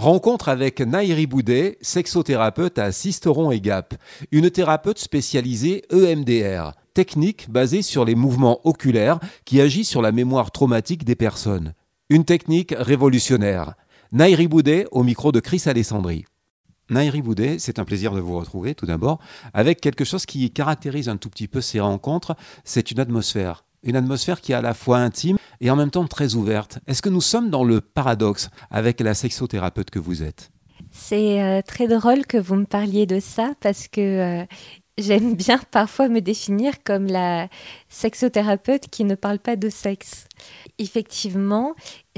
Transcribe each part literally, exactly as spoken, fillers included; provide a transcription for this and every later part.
Rencontre avec Nahiri Boudet, sexothérapeute à Sisteron et Gap, une thérapeute spécialisée E M D R, technique basée sur les mouvements oculaires qui agit sur la mémoire traumatique des personnes. Une technique révolutionnaire. Nahiri Boudet au micro de Chris Alessandri. Nahiri Boudet, c'est un plaisir de vous retrouver tout d'abord, avec quelque chose qui caractérise un tout petit peu ces rencontres, c'est une atmosphère. Une atmosphère qui est à la fois intime et en même temps très ouverte. Est-ce que nous sommes dans le paradoxe avec la sexothérapeute que vous êtes ? C'est euh, très drôle que vous me parliez de ça parce que euh, j'aime bien parfois me définir comme la sexothérapeute qui ne parle pas de sexe. Effectivement,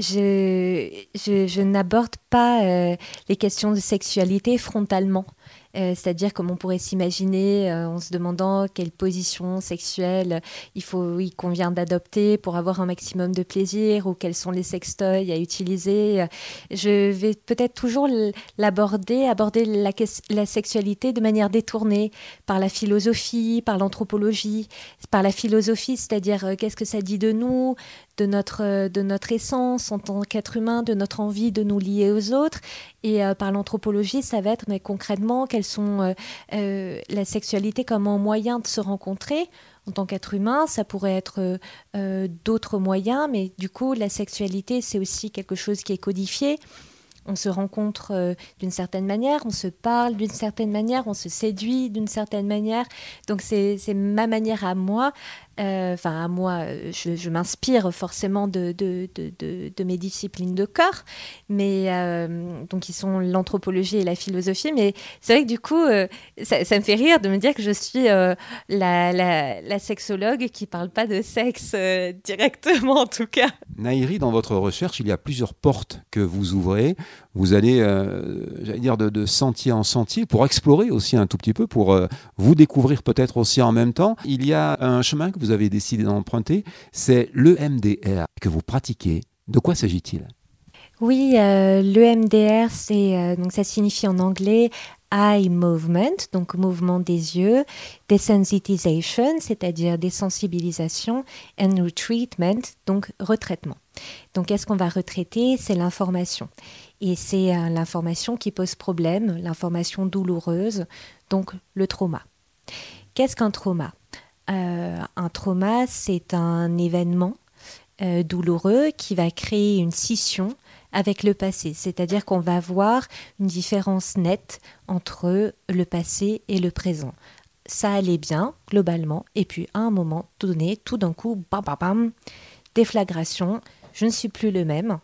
je, je, je n'aborde pas euh, les questions de sexualité frontalement. Euh, c'est-à-dire comme on pourrait s'imaginer euh, en se demandant quelle position sexuelle il, faut, il convient d'adopter pour avoir un maximum de plaisir ou quels sont les sextoys à utiliser. Je vais peut-être toujours l'aborder, aborder la, la sexualité de manière détournée par la philosophie, par l'anthropologie, par la philosophie, c'est-à-dire euh, qu'est-ce que ça dit de nous, de notre, de notre essence en tant qu'être humain, de notre envie de nous lier aux autres. Et euh, par l'anthropologie, ça va être mais concrètement quelles sont euh, euh, la sexualité comme un moyen de se rencontrer. En tant qu'être humain, ça pourrait être euh, d'autres moyens, mais du coup, la sexualité, c'est aussi quelque chose qui est codifié. On se rencontre euh, d'une certaine manière, on se parle d'une certaine manière, on se séduit d'une certaine manière. Donc c'est, c'est ma manière à moi. Enfin, euh, à moi, je, je m'inspire forcément de, de, de, de, de mes disciplines de corps, mais euh, donc qui sont l'anthropologie et la philosophie. Mais c'est vrai que du coup, euh, ça, ça me fait rire de me dire que je suis euh, la, la, la sexologue qui parle pas de sexe euh, directement, en tout cas. Nahiri, dans votre recherche, il y a plusieurs portes que vous ouvrez. Vous allez, euh, j'allais dire, de, de sentier en sentier pour explorer aussi un tout petit peu, pour euh, vous découvrir peut-être aussi en même temps. Il y a un chemin que vous avez décidé d'emprunter, c'est l'E M D R que vous pratiquez. De quoi s'agit-il ? Oui, euh, l'E M D R, c'est, euh, donc ça signifie en anglais eye movement, donc mouvement des yeux, desensitization, c'est-à-dire désensibilisation, and retreatment, donc retraitement. Donc qu'est-ce qu'on va retraiter ? C'est l'information. Et c'est euh, l'information qui pose problème, l'information douloureuse, donc le trauma. Qu'est-ce qu'un trauma ? euh, Un trauma, c'est un événement euh, douloureux qui va créer une scission avec le passé, c'est-à-dire qu'on va voir une différence nette entre le passé et le présent. Ça allait bien, globalement, et puis à un moment donné, tout d'un coup, bam, bam, bam, déflagration, je ne suis plus le même.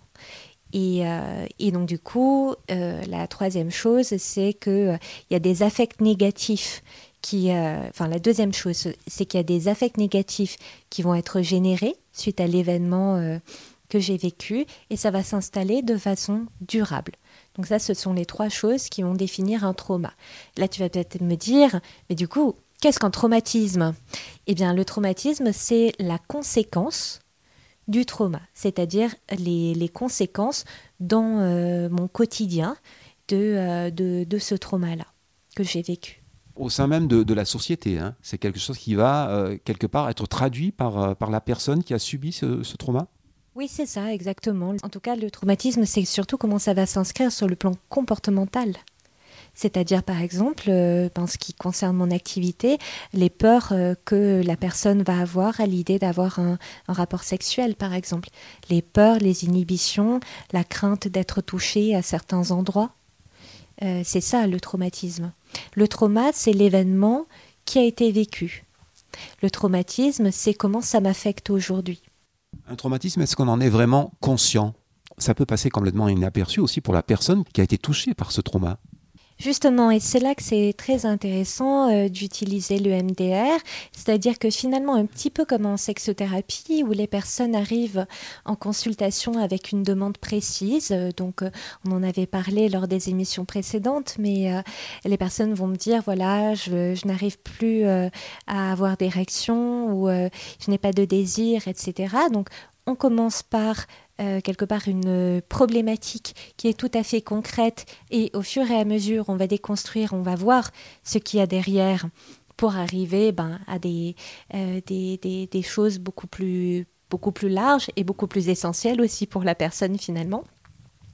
Et, euh, et donc du coup, euh, la troisième chose, c'est qu'il euh, y a des affects négatifs qui... Euh, enfin, la deuxième chose, c'est qu'il y a des affects négatifs qui vont être générés suite à l'événement euh, que j'ai vécu, et ça va s'installer de façon durable. Donc ça, ce sont les trois choses qui vont définir un trauma. Là, tu vas peut-être me dire, mais du coup, qu'est-ce qu'un traumatisme ? Eh bien, le traumatisme, c'est la conséquence du trauma, c'est-à-dire les, les conséquences dans euh, mon quotidien de, euh, de, de ce trauma-là que j'ai vécu. Au sein même de, de la société, hein. C'est quelque chose qui va, euh, quelque part, être traduit par, euh, par la personne qui a subi ce, ce trauma ? Oui, c'est ça, exactement. En tout cas, le traumatisme, c'est surtout comment ça va s'inscrire sur le plan comportemental. C'est-à-dire, par exemple, euh, en ce qui concerne mon activité, les peurs euh, que la personne va avoir à l'idée d'avoir un, un rapport sexuel, par exemple. Les peurs, les inhibitions, la crainte d'être touché à certains endroits. Euh, c'est ça, le traumatisme. Le trauma, c'est l'événement qui a été vécu. Le traumatisme, c'est comment ça m'affecte aujourd'hui. Un traumatisme, est-ce qu'on en est vraiment conscient ? Ça peut passer complètement inaperçu aussi pour la personne qui a été touchée par ce trauma. Justement, et c'est là que c'est très intéressant euh, d'utiliser l'E M D R, c'est-à-dire que finalement, un petit peu comme en sexothérapie, où les personnes arrivent en consultation avec une demande précise, euh, donc euh, on en avait parlé lors des émissions précédentes, mais euh, les personnes vont me dire, voilà, je, je n'arrive plus euh, à avoir d'érection, ou euh, je n'ai pas de désir, et cetera. Donc, on commence par euh, quelque part une problématique qui est tout à fait concrète, et au fur et à mesure on va déconstruire, on va voir ce qu'il y a derrière pour arriver ben, à des, euh, des, des, des choses beaucoup plus, beaucoup plus larges et beaucoup plus essentielles aussi pour la personne finalement.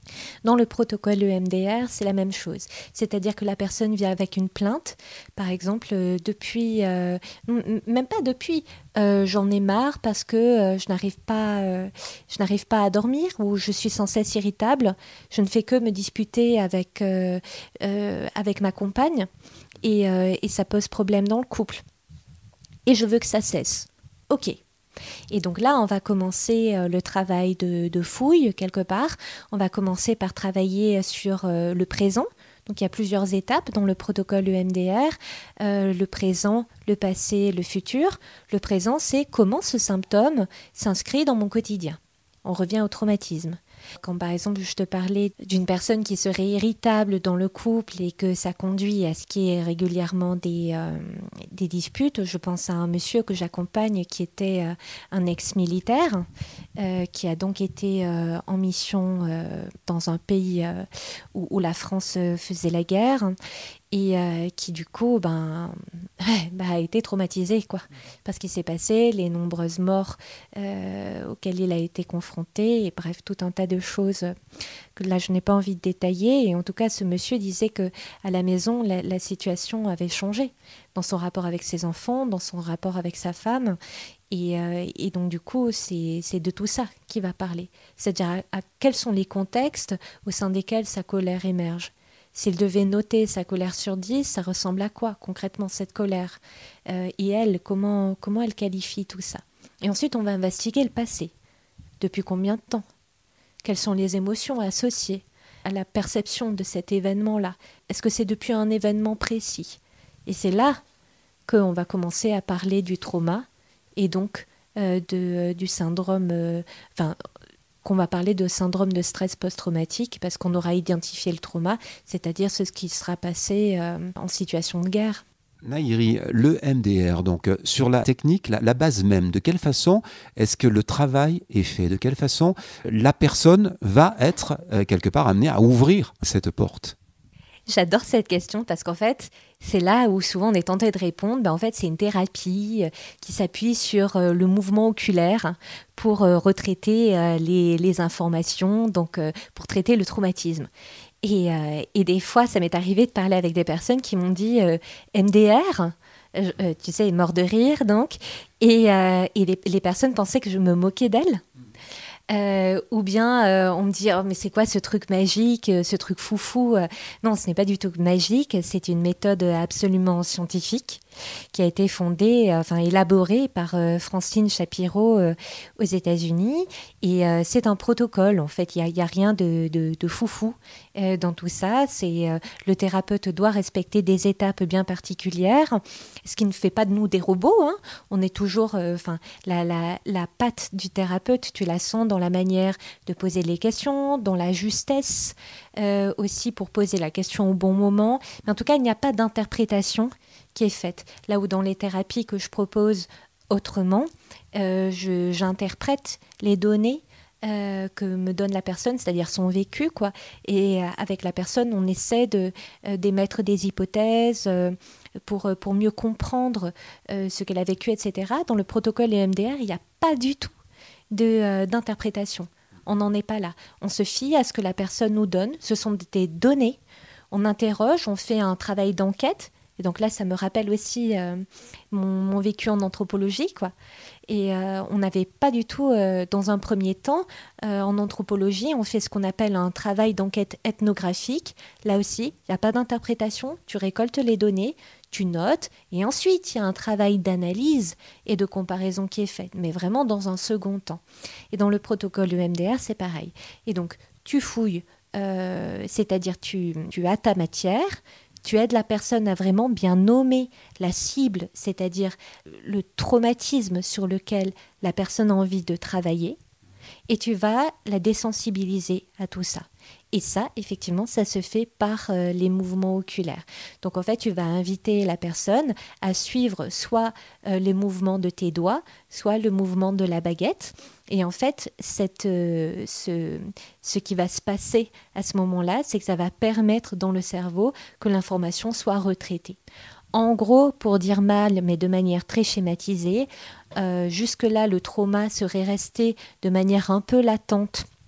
Dans le protocole E M D R, c'est la même chose. C'est-à-dire que la personne vient avec une plainte, par exemple, euh, depuis, euh, m- même pas depuis, euh, j'en ai marre parce que euh, je n'arrive pas, euh, je n'arrive pas à dormir ou je suis sans cesse irritable. Je ne fais que me disputer avec, euh, euh, avec ma compagne et, euh, et ça pose problème dans le couple. Et je veux que ça cesse. Ok. Et donc là, on va commencer euh, le travail de, de fouille quelque part. On va commencer par travailler sur euh, le présent. Donc il y a plusieurs étapes dans le protocole E M D R. Euh, le présent, le passé, le futur. Le présent, c'est comment ce symptôme s'inscrit dans mon quotidien. On revient au traumatisme. Quand par exemple je te parlais d'une personne qui serait irritable dans le couple et que ça conduit à ce qu'il y ait régulièrement des, euh, des disputes, je pense à un monsieur que j'accompagne qui était euh, un ex-militaire, euh, qui a donc été euh, en mission euh, dans un pays euh, où, où la France faisait la guerre et euh, qui du coup ben, ouais, bah, a été traumatisé quoi, parce qu'il s'est passé les nombreuses morts euh, auxquelles il a été confronté et bref tout un tas de choses que là je n'ai pas envie de détailler et en tout cas ce monsieur disait que à la maison la, la situation avait changé dans son rapport avec ses enfants, dans son rapport avec sa femme et, euh, et donc du coup c'est, c'est de tout ça qu'il va parler, c'est-à-dire à, à quels sont les contextes au sein desquels sa colère émerge. S'il devait noter sa colère sur dix, ça ressemble à quoi concrètement cette colère euh, et elle, comment, comment elle qualifie tout ça. Et ensuite, on va investiguer le passé. Depuis combien de temps? Quelles sont les émotions associées à la perception de cet événement-là? Est-ce que c'est depuis un événement précis? Et c'est là qu'on va commencer à parler du trauma et donc euh, de, du syndrome... Euh, enfin, qu'on va parler de syndrome de stress post-traumatique parce qu'on aura identifié le trauma, c'est-à-dire ce qui sera passé euh, en situation de guerre. Nahiri, le M D R, donc sur la technique, la, la base même, de quelle façon est-ce que le travail est fait? De quelle façon la personne va être euh, quelque part amenée à ouvrir cette porte? J'adore cette question parce qu'en fait, c'est là où souvent on est tenté de répondre. Ben en fait, c'est une thérapie qui s'appuie sur euh, le mouvement oculaire pour euh, retraiter euh, les, les informations, donc euh, pour traiter le traumatisme. Et, euh, et des fois, ça m'est arrivé de parler avec des personnes qui m'ont dit euh, M D R, euh, tu sais, mort de rire donc, et, euh, et les, les personnes pensaient que je me moquais d'elles. Euh, ou bien euh, on me dit oh, mais c'est quoi ce truc magique, ce truc foufou? Non, ce n'est pas du tout magique, c'est une méthode absolument scientifique qui a été fondée, enfin élaborée par euh, Francine Shapiro euh, aux États-Unis et euh, c'est un protocole en fait, il n'y a, a rien de, de, de foufou euh, dans tout ça, c'est euh, le thérapeute doit respecter des étapes bien particulières, ce qui ne fait pas de nous des robots, hein. On est toujours, enfin euh, la, la, la patte du thérapeute, tu la sens dans la manière de poser les questions, dans la justesse euh, aussi pour poser la question au bon moment. Mais en tout cas, il n'y a pas d'interprétation qui est faite. Là où dans les thérapies que je propose autrement, euh, je, j'interprète les données euh, que me donne la personne, c'est-à-dire son vécu, quoi. Et euh, avec la personne, on essaie de, euh, d'émettre des hypothèses euh, pour, pour mieux comprendre euh, ce qu'elle a vécu, et cetera. Dans le protocole E M D R, il n'y a pas du tout De, euh, d'interprétation. On n'en est pas là. On se fie à ce que la personne nous donne. Ce sont des données. On interroge, on fait un travail d'enquête. Et donc là, ça me rappelle aussi euh, mon, mon vécu en anthropologie, quoi. Et euh, on n'avait pas du tout, euh, dans un premier temps, euh, en anthropologie, on fait ce qu'on appelle un travail d'enquête ethnographique. Là aussi, il n'y a pas d'interprétation. Tu récoltes les données, tu notes, et ensuite, il y a un travail d'analyse et de comparaison qui est fait, mais vraiment dans un second temps. Et dans le protocole E M D R, c'est pareil. Et donc, tu fouilles, euh, c'est-à-dire tu, tu as ta matière, tu aides la personne à vraiment bien nommer la cible, c'est-à-dire le traumatisme sur lequel la personne a envie de travailler, et tu vas la désensibiliser à tout ça. Et ça, effectivement, ça se fait par euh, les mouvements oculaires. Donc, en fait, tu vas inviter la personne à suivre soit euh, les mouvements de tes doigts, soit le mouvement de la baguette. Et en fait, cette, euh, ce, ce qui va se passer à ce moment-là, c'est que ça va permettre dans le cerveau que l'information soit retraitée. En gros, pour dire mal, mais de manière très schématisée, euh, jusque-là, le trauma serait resté de manière un peu latente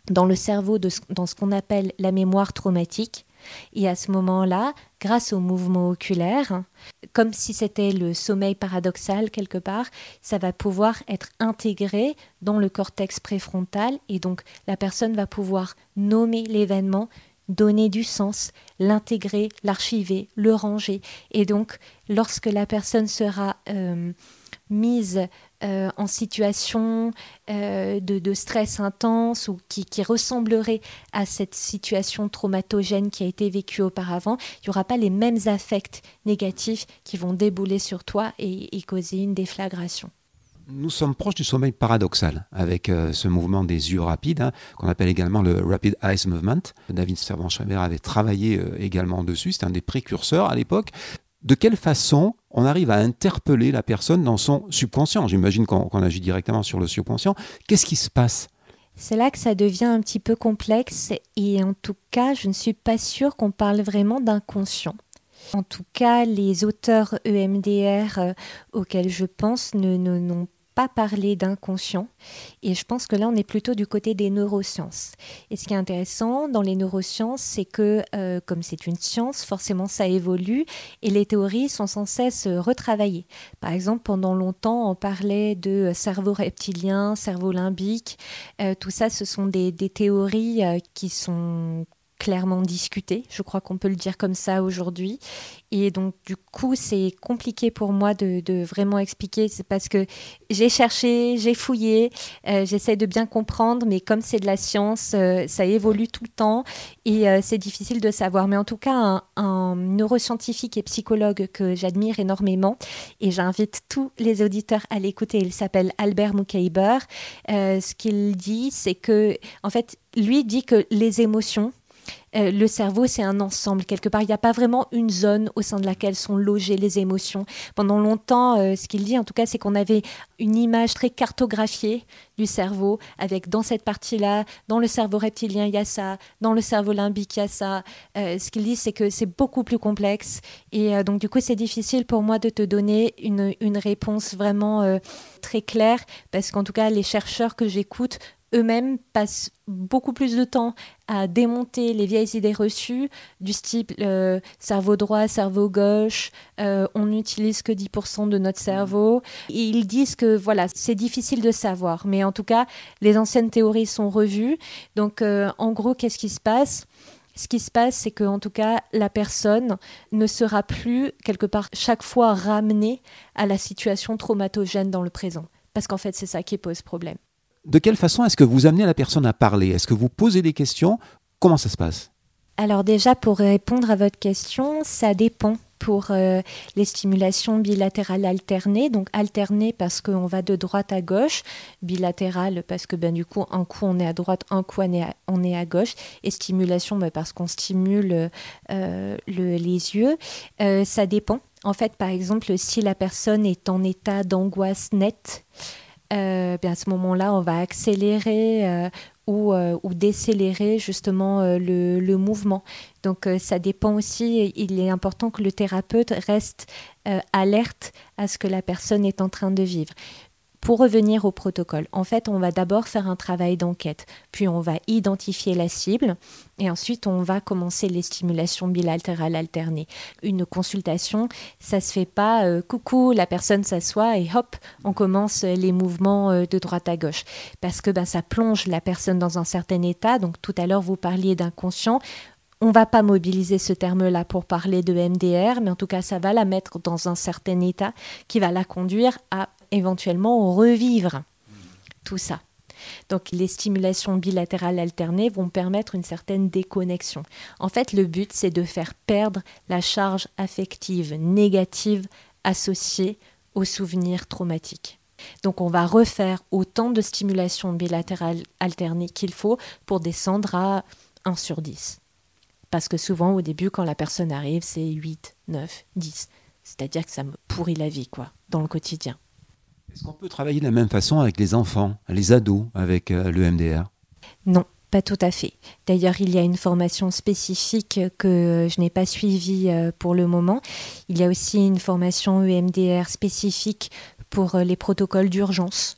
dans le cerveau, de, dans ce qu'on appelle la mémoire traumatique. Et à ce moment-là, grâce au mouvement oculaire, comme si c'était le sommeil paradoxal quelque part, ça va pouvoir être intégré dans le cortex préfrontal et donc la personne va pouvoir nommer l'événement, donner du sens, l'intégrer, l'archiver, le ranger. Et donc, lorsque la personne sera euh, mise euh, en situation euh, de, de stress intense ou qui, qui ressemblerait à cette situation traumatogène qui a été vécue auparavant, il n'y aura pas les mêmes affects négatifs qui vont débouler sur toi et, et causer une déflagration. Nous sommes proches du sommeil paradoxal avec euh, ce mouvement des yeux rapides, hein, qu'on appelle également le Rapid Eye Movement. David Servan-Schreiber avait travaillé euh, également dessus, c'était un des précurseurs à l'époque. De quelle façon on arrive à interpeller la personne dans son subconscient ? J'imagine qu'on, qu'on agit directement sur le subconscient. Qu'est-ce qui se passe ? C'est là que ça devient un petit peu complexe et en tout cas, je ne suis pas sûre qu'on parle vraiment d'inconscient. En tout cas, les auteurs E M D R euh, auxquels je pense ne, ne, n'ont pas parler d'inconscient et je pense que là on est plutôt du côté des neurosciences. Et ce qui est intéressant dans les neurosciences, c'est que euh, comme c'est une science, forcément ça évolue et les théories sont sans cesse retravaillées. Par exemple, pendant longtemps on parlait de cerveau reptilien, cerveau limbique, euh, tout ça ce sont des, des théories euh, qui sont clairement discuté, je crois qu'on peut le dire comme ça aujourd'hui. Et donc, du coup, c'est compliqué pour moi de, de vraiment expliquer. C'est parce que j'ai cherché, j'ai fouillé, euh, j'essaie de bien comprendre, mais comme c'est de la science, euh, ça évolue tout le temps et euh, c'est difficile de savoir. Mais en tout cas, un, un neuroscientifique et psychologue que j'admire énormément, et j'invite tous les auditeurs à l'écouter, il s'appelle Albert Mukaiber. Euh, ce qu'il dit, c'est que, en fait, lui dit que les émotions, Euh, le cerveau, c'est un ensemble. Quelque part, il n'y a pas vraiment une zone au sein de laquelle sont logées les émotions. Pendant longtemps, euh, ce qu'il dit, en tout cas, c'est qu'on avait une image très cartographiée du cerveau, avec dans cette partie-là, dans le cerveau reptilien, il y a ça, dans le cerveau limbique, il y a ça. Euh, ce qu'il dit, c'est que c'est beaucoup plus complexe. Et euh, donc, du coup, c'est difficile pour moi de te donner une, une réponse vraiment euh, très claire, parce qu'en tout cas, les chercheurs que j'écoute eux-mêmes passent beaucoup plus de temps à démonter les vieilles idées reçues du style euh, cerveau droit, cerveau gauche, euh, on n'utilise que dix pour cent de notre cerveau. Et ils disent que voilà, c'est difficile de savoir, mais en tout cas, les anciennes théories sont revues. Donc, euh, en gros, qu'est-ce qui se passe ? Ce qui se passe, c'est qu'en tout cas, la personne ne sera plus, quelque part, chaque fois ramenée à la situation traumatogène dans le présent. Parce qu'en fait, c'est ça qui pose problème. De quelle façon est-ce que vous amenez la personne à parler ? Est-ce que vous posez des questions ? Comment ça se passe ? Alors déjà, pour répondre à votre question, ça dépend. Pour euh, les stimulations bilatérales alternées, donc alternées parce qu'on va de droite à gauche, bilatérales parce que ben, du coup, un coup on est à droite, un coup on est à, on est à gauche, et stimulation ben, parce qu'on stimule euh, le, les yeux, euh, ça dépend. En fait, par exemple, si la personne est en état d'angoisse nette, Euh, bien à ce moment-là, on va accélérer euh, ou, euh, ou décélérer justement euh, le, le mouvement. Donc euh, ça dépend aussi, il est important que le thérapeute reste euh, alerte à ce que la personne est en train de vivre. Pour revenir au protocole, en fait, on va d'abord faire un travail d'enquête, puis on va identifier la cible et ensuite on va commencer les stimulations bilatérales alternées. Une consultation, ça se fait pas euh, coucou, la personne s'assoit et hop, on commence les mouvements euh, de droite à gauche parce que ben, ça plonge la personne dans un certain état. Donc tout à l'heure, vous parliez d'inconscient. On ne va pas mobiliser ce terme-là pour parler de M D R, mais en tout cas, ça va la mettre dans un certain état qui va la conduire à éventuellement revivre tout ça. Donc, les stimulations bilatérales alternées vont permettre une certaine déconnexion. En fait, le but, c'est de faire perdre la charge affective négative associée aux souvenirs traumatiques. Donc, on va refaire autant de stimulations bilatérales alternées qu'il faut pour descendre à un sur dix. Parce que souvent, au début, quand la personne arrive, c'est huit, neuf, dix. C'est-à-dire que ça me pourrit la vie, quoi, dans le quotidien. Est-ce qu'on peut travailler de la même façon avec les enfants, les ados, avec euh, l'E M D R ? Non, pas tout à fait. D'ailleurs, il y a une formation spécifique que je n'ai pas suivie pour le moment. Il y a aussi une formation E M D R spécifique pour les protocoles d'urgence.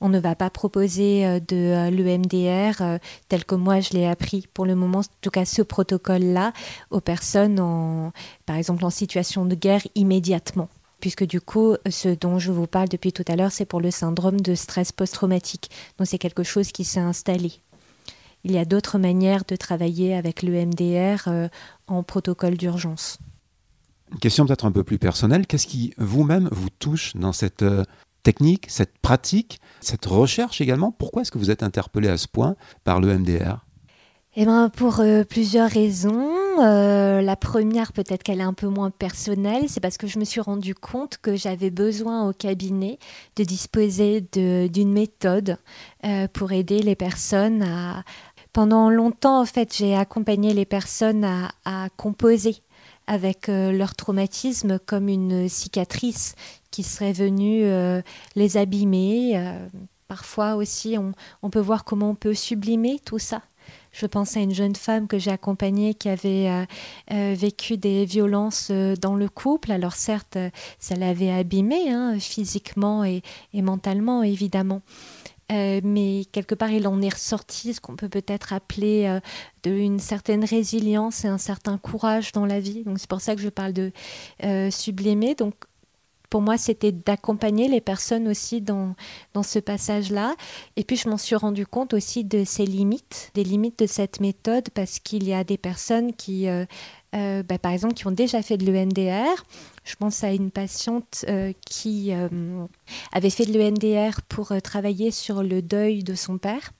On ne va pas proposer euh, de euh, l'E M D R euh, tel que moi je l'ai appris pour le moment, en tout cas ce protocole-là, aux personnes, en, par exemple en situation de guerre immédiatement. Puisque du coup, ce dont je vous parle depuis tout à l'heure, c'est pour le syndrome de stress post-traumatique. Donc c'est quelque chose qui s'est installé. Il y a d'autres manières de travailler avec l'E M D R euh, en protocole d'urgence. Une question peut-être un peu plus personnelle. Qu'est-ce qui vous-même vous touche dans cette euh, technique, cette pratique, cette recherche également? Pourquoi est-ce que vous êtes interpellé à ce point par l'E M D R? Eh ben, pour euh, plusieurs raisons. Euh, la première, peut-être qu'elle est un peu moins personnelle, c'est parce que je me suis rendu compte que j'avais besoin au cabinet de disposer de, d'une méthode euh, pour aider les personnes à... Pendant longtemps, en fait, j'ai accompagné les personnes à, à composer avec euh, leur traumatisme comme une cicatrice qui serait venue euh, les abîmer. Euh, parfois aussi, on, on peut voir comment on peut sublimer tout ça. Je pense à une jeune femme que j'ai accompagnée qui avait euh, euh, vécu des violences euh, dans le couple. Alors certes, euh, ça l'avait abîmée hein, physiquement et, et mentalement, évidemment. Euh, mais quelque part, il en est ressorti ce qu'on peut peut-être appeler euh, de une certaine résilience et un certain courage dans la vie. Donc c'est pour ça que je parle de euh, sublimer. Donc pour moi, c'était d'accompagner les personnes aussi dans, dans ce passage-là. Et puis, je m'en suis rendu compte aussi de ses limites, des limites de cette méthode, parce qu'il y a des personnes qui, euh, euh, bah, par exemple, qui ont déjà fait de l'E M D R. Je pense à une patiente euh, qui euh, avait fait de l'E M D R pour euh, travailler sur le deuil de son père.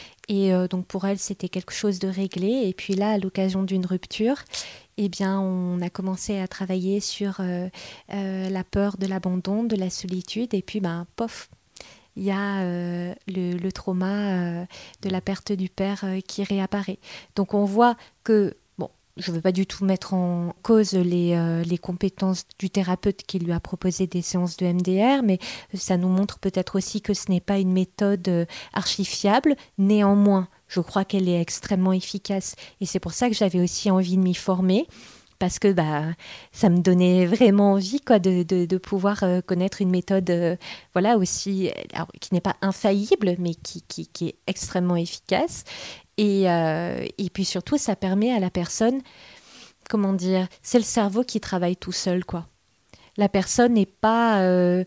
Et euh, donc, pour elle, c'était quelque chose de réglé. Et puis là, à l'occasion d'une rupture, eh bien, on a commencé à travailler sur euh, euh, la peur de l'abandon, de la solitude. Et puis, ben, pof, il y a euh, le, le trauma euh, de la perte du père euh, qui réapparaît. Donc, on voit que, bon, je ne veux pas du tout mettre en cause les, euh, les compétences du thérapeute qui lui a proposé des séances de M D R, mais ça nous montre peut-être aussi que ce n'est pas une méthode euh, archi-fiable. Néanmoins, je crois qu'elle est extrêmement efficace et c'est pour ça que j'avais aussi envie de m'y former parce que bah, ça me donnait vraiment envie quoi, de, de, de pouvoir euh, connaître une méthode euh, voilà, aussi, alors, qui n'est pas infaillible mais qui, qui, qui est extrêmement efficace et, euh, et puis surtout ça permet à la personne, comment dire, c'est le cerveau qui travaille tout seul quoi. La personne n'est pas euh,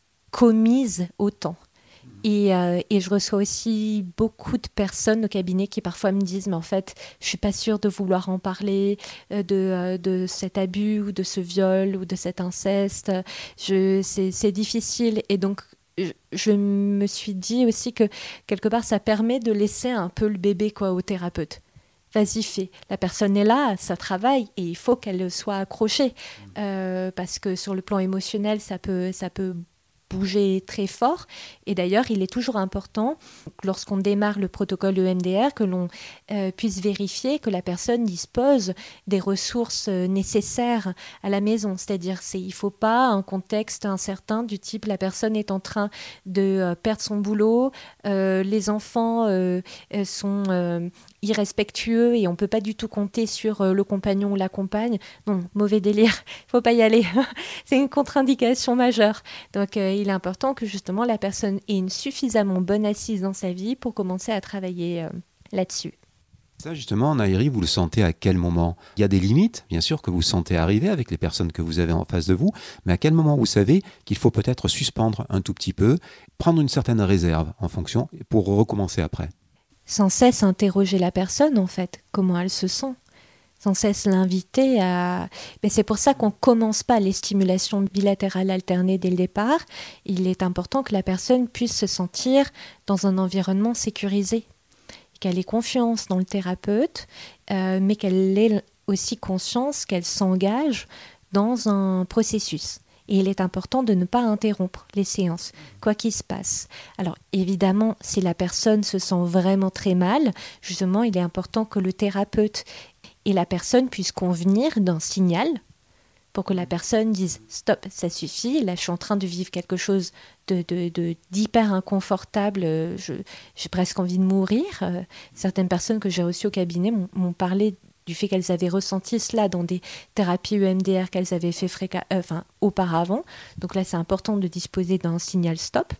commise autant. Et, euh, et je reçois aussi beaucoup de personnes au cabinet qui parfois me disent mais en fait je suis pas sûre de vouloir en parler euh, de, euh, de cet abus ou de ce viol ou de cet inceste, je, c'est, c'est difficile et donc je, je me suis dit aussi que quelque part ça permet de laisser un peu le bébé quoi, au thérapeute. Vas-y, fais. La personne est là, ça travaille et il faut qu'elle soit accrochée euh, parce que sur le plan émotionnel ça peut, ça peut bouger très fort. Et d'ailleurs, il est toujours important, lorsqu'on démarre le protocole E M D R, que l'on euh, puisse vérifier que la personne dispose des ressources euh, nécessaires à la maison. C'est-à-dire, c'est, il ne faut pas un contexte incertain du type la personne est en train de euh, perdre son boulot, euh, les enfants euh, sont euh, irrespectueux et on ne peut pas du tout compter sur euh, le compagnon ou la compagne. Non, mauvais délire, il ne faut pas y aller. C'est une contre-indication majeure. Donc, euh, il est important que justement la personne ait une suffisamment bonne assise dans sa vie pour commencer à travailler euh, là-dessus. Ça justement, Nahiri, vous le sentez à quel moment? Il y a des limites, bien sûr, que vous sentez arriver avec les personnes que vous avez en face de vous, mais à quel moment vous savez qu'il faut peut-être suspendre un tout petit peu, prendre une certaine réserve en fonction pour recommencer après? Sans cesse interroger la personne, en fait, comment elle se sent. Sans cesse l'inviter à... Mais c'est pour ça qu'on ne commence pas les stimulations bilatérales alternées dès le départ. Il est important que la personne puisse se sentir dans un environnement sécurisé, qu'elle ait confiance dans le thérapeute, euh, mais qu'elle ait aussi conscience qu'elle s'engage dans un processus. Et il est important de ne pas interrompre les séances, quoi qu'il se passe. Alors évidemment, si la personne se sent vraiment très mal, justement, il est important que le thérapeute et la personne puisse convenir d'un signal pour que la personne dise « stop, ça suffit, là je suis en train de vivre quelque chose de, de, de, d'hyper inconfortable, je, j'ai presque envie de mourir ». Certaines personnes que j'ai reçues au cabinet m'ont, m'ont parlé du fait qu'elles avaient ressenti cela dans des thérapies E M D R qu'elles avaient fait fréca- euh, enfin, auparavant. Donc là, c'est important de disposer d'un signal stop.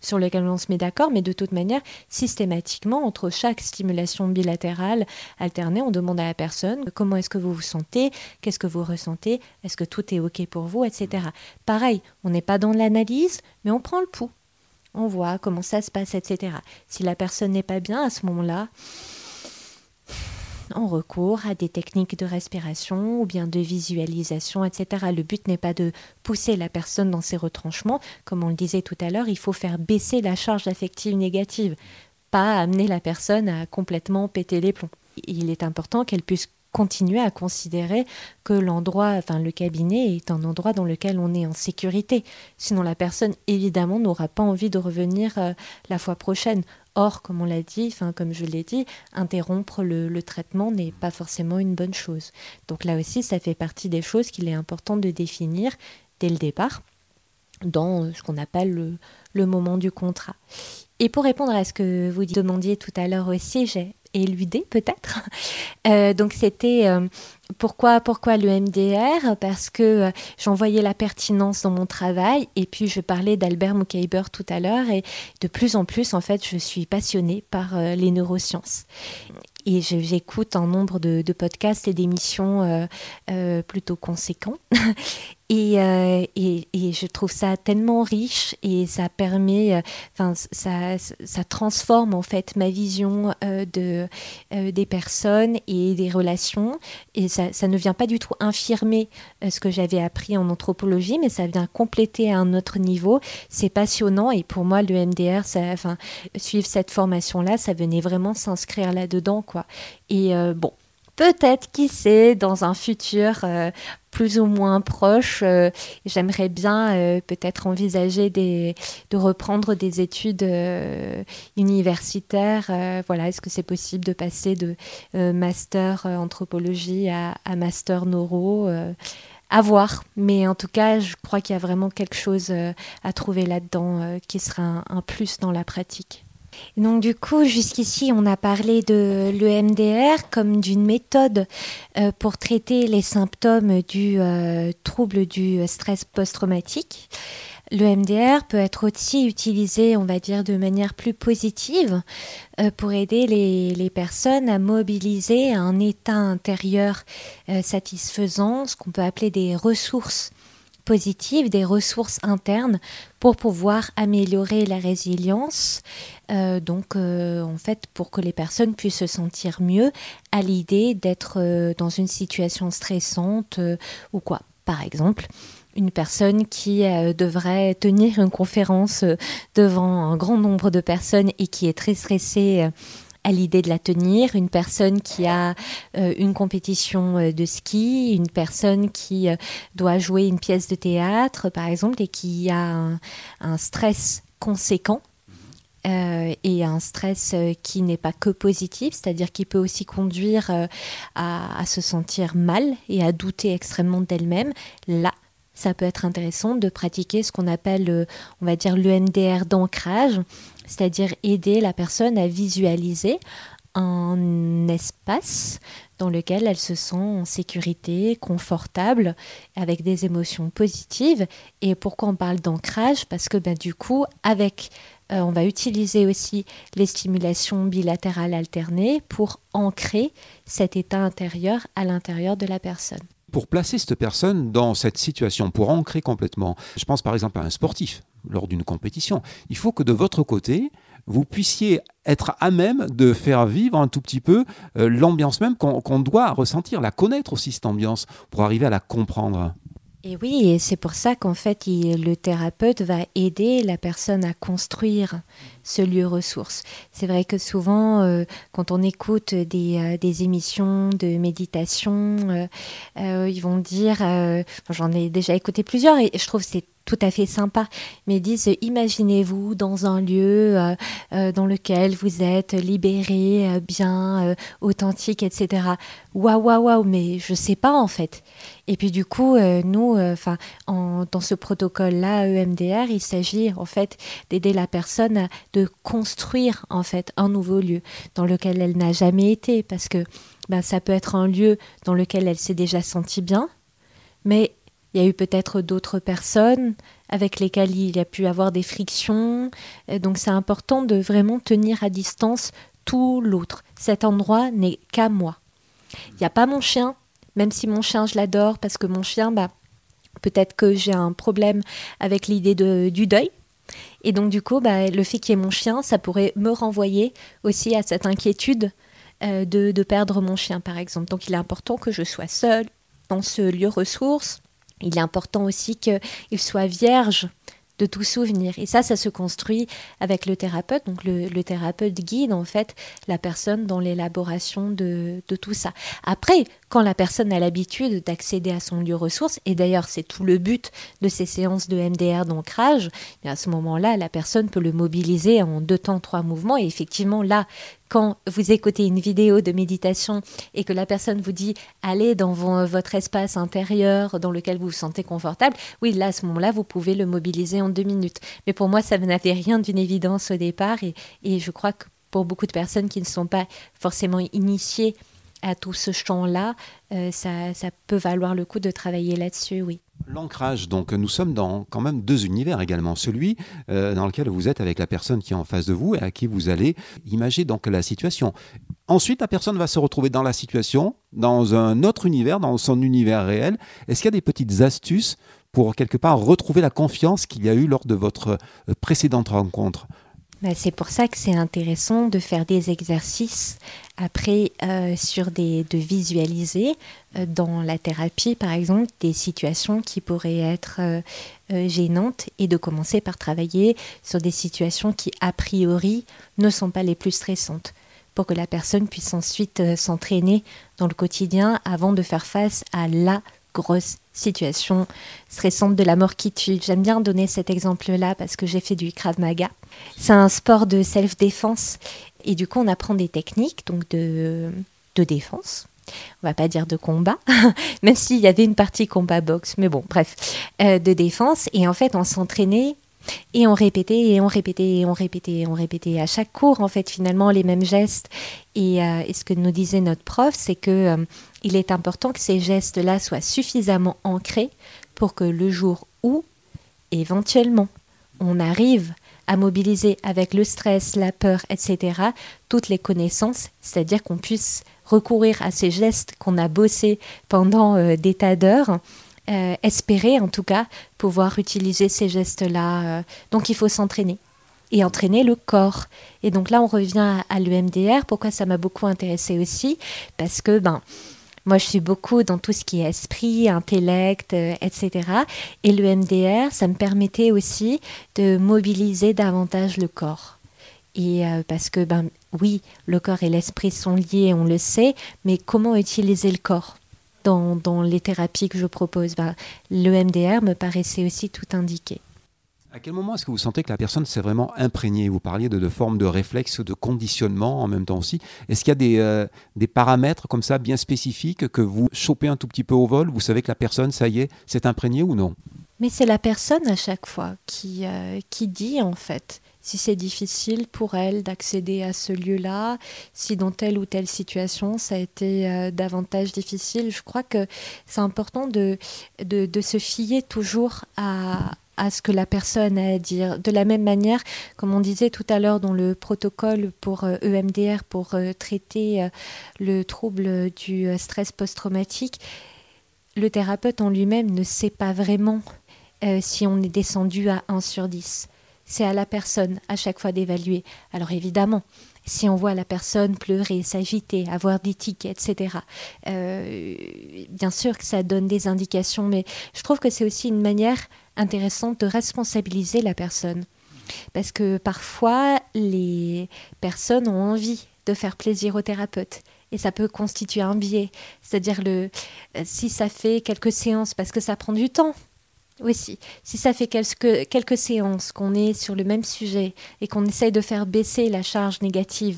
sur lequel on se met d'accord, mais de toute manière, systématiquement, entre chaque stimulation bilatérale alternée, on demande à la personne comment est-ce que vous vous sentez, qu'est-ce que vous ressentez, est-ce que tout est OK pour vous, et cetera. Pareil, on n'est pas dans l'analyse, mais on prend le pouls. On voit comment ça se passe, et cetera. Si la personne n'est pas bien, à ce moment-là, on recourt à des techniques de respiration ou bien de visualisation, et cetera. Le but n'est pas de pousser la personne dans ses retranchements. Comme on le disait tout à l'heure, il faut faire baisser la charge affective négative, pas amener la personne à complètement péter les plombs. Il est important qu'elle puisse continuer à considérer que l'endroit, enfin le cabinet est un endroit dans lequel on est en sécurité. Sinon la personne évidemment n'aura pas envie de revenir euh, la fois prochaine. Or, comme on l'a dit, enfin comme je l'ai dit, interrompre le, le traitement n'est pas forcément une bonne chose. Donc là aussi, ça fait partie des choses qu'il est important de définir dès le départ dans ce qu'on appelle le, le moment du contrat. Et pour répondre à ce que vous demandiez tout à l'heure aussi, j'ai éludé peut-être. Euh, donc c'était euh, pourquoi, pourquoi le M D R ? Parce que euh, j'en voyais la pertinence dans mon travail et puis je parlais d'Albert Muckeiber tout à l'heure et de plus en plus en fait je suis passionnée par euh, les neurosciences. Et je, j'écoute un nombre de, de podcasts et d'émissions euh, euh, plutôt conséquents. Et, euh, et, et je trouve ça tellement riche et ça permet, enfin, euh, ça, ça transforme en fait ma vision euh, de, euh, des personnes et des relations. Et ça, ça ne vient pas du tout infirmer euh, ce que j'avais appris en anthropologie, mais ça vient compléter à un autre niveau. C'est passionnant et pour moi, le M D R, ça, enfin, suivre cette formation-là, ça venait vraiment s'inscrire là-dedans, quoi. Et euh, bon. Peut-être, qui sait, dans un futur euh, plus ou moins proche, euh, j'aimerais bien euh, peut-être envisager des, de reprendre des études euh, universitaires. Euh, voilà, est-ce que c'est possible de passer de euh, master euh, anthropologie à, à master neuro euh, à voir. Mais en tout cas, je crois qu'il y a vraiment quelque chose euh, à trouver là-dedans euh, qui sera un, un plus dans la pratique. Donc du coup, jusqu'ici, on a parlé de l'E M D R comme d'une méthode euh, pour traiter les symptômes du euh, trouble du stress post-traumatique. L'E M D R peut être aussi utilisé, on va dire, de manière plus positive euh, pour aider les, les personnes à mobiliser un état intérieur euh, satisfaisant, ce qu'on peut appeler des ressources positives, des ressources internes pour pouvoir améliorer la résilience, euh, donc euh, en fait pour que les personnes puissent se sentir mieux à l'idée d'être euh, dans une situation stressante euh, ou quoi. Par exemple, une personne qui euh, devrait tenir une conférence euh, devant un grand nombre de personnes et qui est très stressée euh, à l'idée de la tenir, une personne qui a euh, une compétition euh, de ski, une personne qui euh, doit jouer une pièce de théâtre, par exemple, et qui a un, un stress conséquent. Euh, et un stress euh, qui n'est pas que positif, c'est-à-dire qui peut aussi conduire euh, à, à se sentir mal et à douter extrêmement d'elle-même. Là, ça peut être intéressant de pratiquer ce qu'on appelle, euh, on va dire, l'E M D R d'ancrage, c'est-à-dire aider la personne à visualiser un espace dans lequel elle se sent en sécurité, confortable, avec des émotions positives. Et pourquoi on parle d'ancrage ? Parce que ben, du coup, avec, euh, on va utiliser aussi les stimulations bilatérales alternées pour ancrer cet état intérieur à l'intérieur de la personne. Pour placer cette personne dans cette situation, pour ancrer complètement, je pense par exemple à un sportif lors d'une compétition, il faut que de votre côté, vous puissiez être à même de faire vivre un tout petit peu euh, l'ambiance même qu'on, qu'on doit ressentir, la connaître aussi cette ambiance, pour arriver à la comprendre. Et oui, et c'est pour ça qu'en fait, il, le thérapeute va aider la personne à construire ce lieu ressource. C'est vrai que souvent, euh, quand on écoute des, euh, des émissions de méditation, euh, euh, ils vont dire, euh, j'en ai déjà écouté plusieurs et je trouve que c'est tout à fait sympa, mais ils disent imaginez-vous dans un lieu euh, euh, dans lequel vous êtes libéré, euh, bien, euh, authentique, et cetera. Waouh, waouh, waouh, mais je sais pas en fait. Et puis du coup, euh, nous, enfin, euh, dans ce protocole-là, E M D R, il s'agit en fait d'aider la personne à, de construire en fait un nouveau lieu dans lequel elle n'a jamais été, parce que ben, ça peut être un lieu dans lequel elle s'est déjà sentie bien, mais Il y a eu peut-être d'autres personnes avec lesquelles il a pu avoir des frictions. Donc c'est important de vraiment tenir à distance tout l'autre. Cet endroit n'est qu'à moi. Il n'y a pas mon chien, même si mon chien, je l'adore, parce que mon chien, bah, peut-être que j'ai un problème avec l'idée de, du deuil. Et donc, du coup, bah, le fait qu'il y ait mon chien, ça pourrait me renvoyer aussi à cette inquiétude euh, de, de perdre mon chien, par exemple. Donc, il est important que je sois seule dans ce lieu ressource. Il est important aussi qu'il soit vierge de tout souvenir. Et ça, ça se construit avec le thérapeute. Donc, le, le thérapeute guide, en fait, la personne dans l'élaboration de, de tout ça. Après, quand la personne a l'habitude d'accéder à son lieu ressource, et d'ailleurs, c'est tout le but de ces séances de M D R d'ancrage, et à ce moment-là, la personne peut le mobiliser en deux temps, trois mouvements. Et effectivement, là, quand vous écoutez une vidéo de méditation et que la personne vous dit « allez dans vo- votre espace intérieur dans lequel vous vous sentez confortable », oui, là, à ce moment-là, vous pouvez le mobiliser en deux minutes. Mais pour moi, ça n'avait rien d'une évidence au départ. Et, et je crois que pour beaucoup de personnes qui ne sont pas forcément initiées à tout ce champ-là, euh, ça, ça peut valoir le coup de travailler là-dessus, oui. L'ancrage, donc nous sommes dans quand même deux univers également. Celui euh, dans lequel vous êtes avec la personne qui est en face de vous et à qui vous allez imager donc la situation. Ensuite, la personne va se retrouver dans la situation, dans un autre univers, dans son univers réel. Est-ce qu'il y a des petites astuces pour quelque part retrouver la confiance qu'il y a eu lors de votre précédente rencontre ? Bah, c'est pour ça que c'est intéressant de faire des exercices après euh, sur des, de visualiser euh, dans la thérapie par exemple des situations qui pourraient être euh, euh, gênantes et de commencer par travailler sur des situations qui a priori ne sont pas les plus stressantes pour que la personne puisse ensuite euh, s'entraîner dans le quotidien avant de faire face à la grosse situation stressante de la mort qui tue. J'aime bien donner cet exemple-là parce que j'ai fait du Krav Maga. C'est un sport de self-défense et du coup on apprend des techniques donc de, de défense. On va pas dire de combat, même s'il y avait une partie combat boxe, mais bon, bref, euh, de défense. Et en fait, on s'entraînait et on répétait et on répétait et on répétait et on répétait à chaque cours, en fait, finalement, les mêmes gestes. Et, euh, et ce que nous disait notre prof, c'est que euh, il est important que ces gestes-là soient suffisamment ancrés pour que le jour où, éventuellement, on arrive à mobiliser avec le stress, la peur, et cetera, toutes les connaissances, c'est-à-dire qu'on puisse recourir à ces gestes qu'on a bossés pendant euh, des tas d'heures, euh, espérer en tout cas pouvoir utiliser ces gestes-là. Euh, donc il faut s'entraîner et entraîner le corps. Et donc là, on revient à, à l'E M D R. Pourquoi ça m'a beaucoup intéressée aussi ? Parce que ben, moi, je suis beaucoup dans tout ce qui est esprit, intellect, euh, et cetera. Et l'E M D R, ça me permettait aussi de mobiliser davantage le corps. Et euh, parce que, ben, oui, le corps et l'esprit sont liés, on le sait, mais comment utiliser le corps dans, dans les thérapies que je propose ? Ben, l'E M D R me paraissait aussi tout indiqué. À quel moment est-ce que vous sentez que la personne s'est vraiment imprégnée ? Vous parliez de, de formes de réflexes, de conditionnement en même temps aussi. Est-ce qu'il y a des, euh, des paramètres comme ça bien spécifiques que vous chopez un tout petit peu au vol ? Vous savez que la personne, ça y est, s'est imprégnée ou non ? Mais c'est la personne à chaque fois qui, euh, qui dit en fait si c'est difficile pour elle d'accéder à ce lieu-là, si dans telle ou telle situation ça a été euh, davantage difficile. Je crois que c'est important de, de, de se fier toujours à, à ce que la personne a à dire. De la même manière, comme on disait tout à l'heure dans le protocole pour euh, E M D R, pour euh, traiter euh, le trouble du euh, stress post-traumatique, le thérapeute en lui-même ne sait pas vraiment euh, si on est descendu à un sur dix. C'est à la personne à chaque fois d'évaluer. Alors évidemment, si on voit la personne pleurer, s'agiter, avoir des tics, et cetera, euh, bien sûr que ça donne des indications, mais je trouve que c'est aussi une manière intéressante de responsabiliser la personne. Parce que parfois, les personnes ont envie de faire plaisir au thérapeute. Et ça peut constituer un biais. C'est-à-dire, le, si ça fait quelques séances, parce que ça prend du temps, aussi, si ça fait quelques, quelques séances qu'on est sur le même sujet et qu'on essaye de faire baisser la charge négative,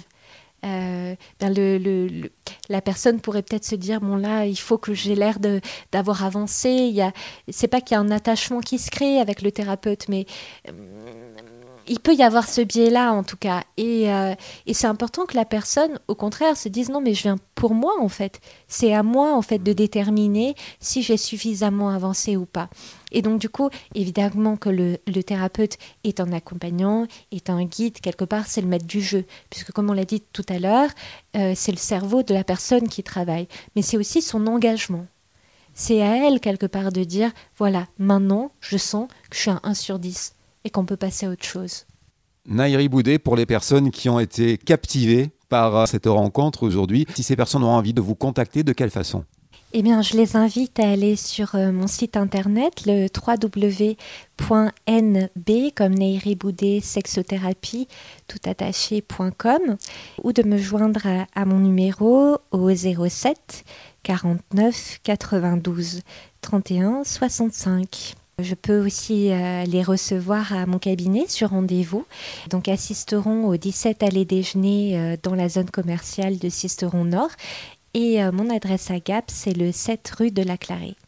euh, ben le, le, le, la personne pourrait peut-être se dire bon là il faut que j'ai l'air de, d'avoir avancé. Il y a, c'est pas qu'il y a un attachement qui se crée avec le thérapeute, mais euh, Il peut y avoir ce biais-là, en tout cas. Et, euh, et c'est important que la personne, au contraire, se dise non, mais je viens pour moi, en fait. C'est à moi, en fait, de déterminer si j'ai suffisamment avancé ou pas. Et donc, du coup, évidemment que le, le thérapeute est un accompagnant, est un guide, quelque part, c'est le maître du jeu. Puisque, comme on l'a dit tout à l'heure, euh, c'est le cerveau de la personne qui travaille. Mais c'est aussi son engagement. C'est à elle, quelque part, de dire, voilà, maintenant, je sens que je suis un un sur dix. Et qu'on peut passer à autre chose. Nahiri Boudet, pour les personnes qui ont été captivées par cette rencontre aujourd'hui, si ces personnes ont envie de vous contacter, de quelle façon ? Eh bien, je les invite à aller sur euh, mon site internet, le w w w point n b, comme Nahiri Boudet, sexothérapie, tout attaché point com, ou de me joindre à, à mon numéro au zéro sept quarante-neuf quatre-vingt-douze trente et un soixante-cinq. Je peux aussi euh, les recevoir à mon cabinet sur rendez-vous. Donc, à Sisteron, au dix-sept allée Déjeuner, euh, dans la zone commerciale de Sisteron Nord. Et euh, mon adresse à Gap, c'est le sept rue de la Clarée.